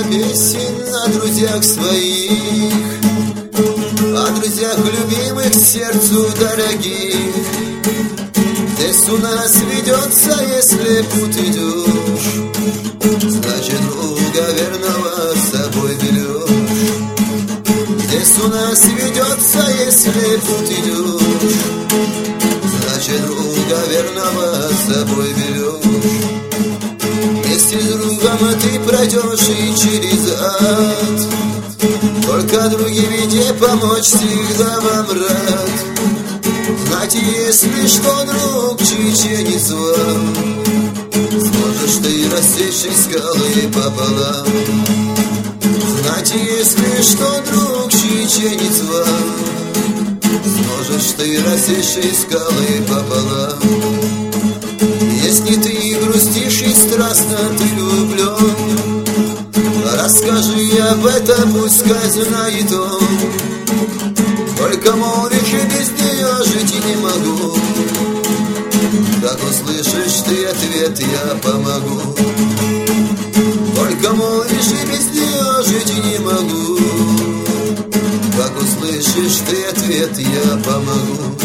песен о друзьях своих, о друзьях любимых, сердцу дорогих. Здесь у нас ведется, если путь идешь, значит друга верного с собой берешь. Здесь у нас ведется, если путь идешь, значит друга верного с собой берешь. Вместе с другом ты пройдешь и через ад, только други в беде помочь всегда вам рад. Знайте, если что, друг чеченец вам, сможешь ты рассечь скалы пополам. Знайте, если что, друг чеченец вам, сможешь ты рассечь скалы пополам. Если ты грустишь и страстно ты влюблен, расскажи об этом, пускай знает он. Только молвишь, и без нее жить и не могу. Как услышишь ты ответ, я помогу. Только молвишь, и без нее жить и не могу. Как услышишь ты ответ, я помогу.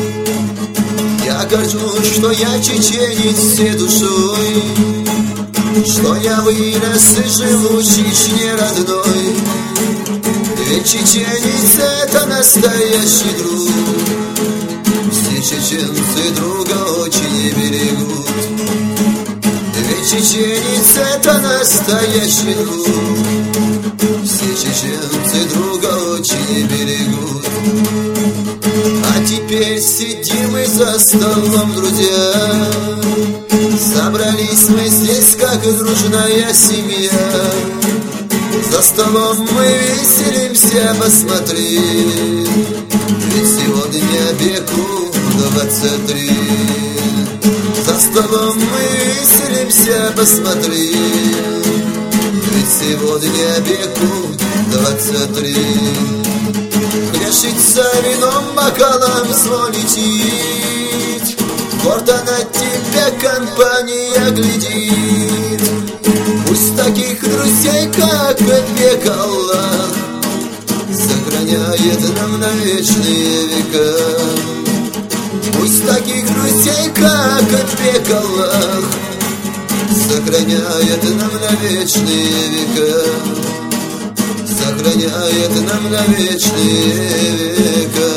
Я горжусь, что я чеченец всей душой, что я вырос и живу в Чечне родной. Ведь чеченец это настоящий друг, все чеченцы друга очень берегут. Ведь чеченец это настоящий друг, все чеченцы друга очень берегут. А теперь сидим мы за столом, друзья, собрались мы здесь, как дружная семья. За столом мы веселимся, посмотри, ведь сегодня веку 23. За столом мы веселимся, посмотри, ведь сегодня веку 23. Хлещется вином, бокалом звонить, гордо на тебя компания глядит. Пусть таких друзей, как век Аллах, сохраняет нам на вечные века. Пусть таких друзей, как век Аллах, сохраняет нам на вечные века. Сохраняет нам на вечные века.